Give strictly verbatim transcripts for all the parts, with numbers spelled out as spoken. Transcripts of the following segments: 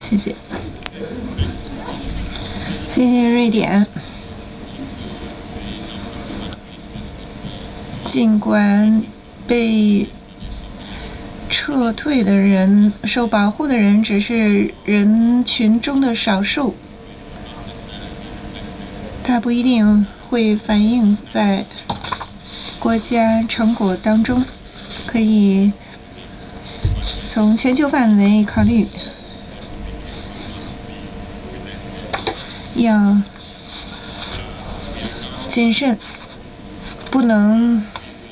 谢谢，谢谢瑞典。尽管被撤退的人、受保护的人只是人群中的少数，它不一定会反映在国家成果当中。可以从全球范围考虑，要谨慎，不能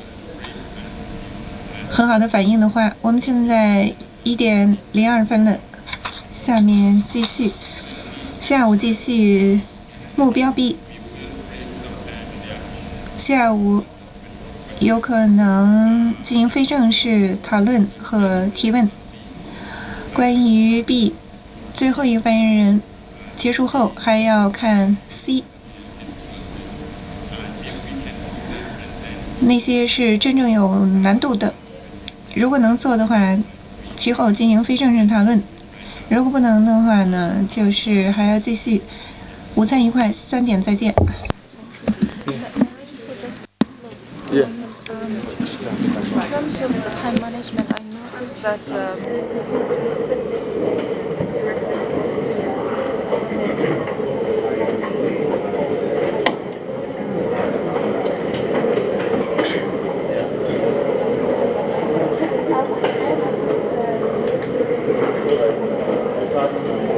很好的反应的话，我们现在一点零二分了，下面继续，下午继续目标 B， 下午有可能进行非正式讨论和提问。关于 B 最后一个发言人结束后，还要看 C， 那些是真正有难度的。如果能做的话，其后进行非正式讨论；如果不能的话呢，就是还要继续。午餐愉快，三点再见。 Yeah. Um, in terms of the time management, I noticed that um,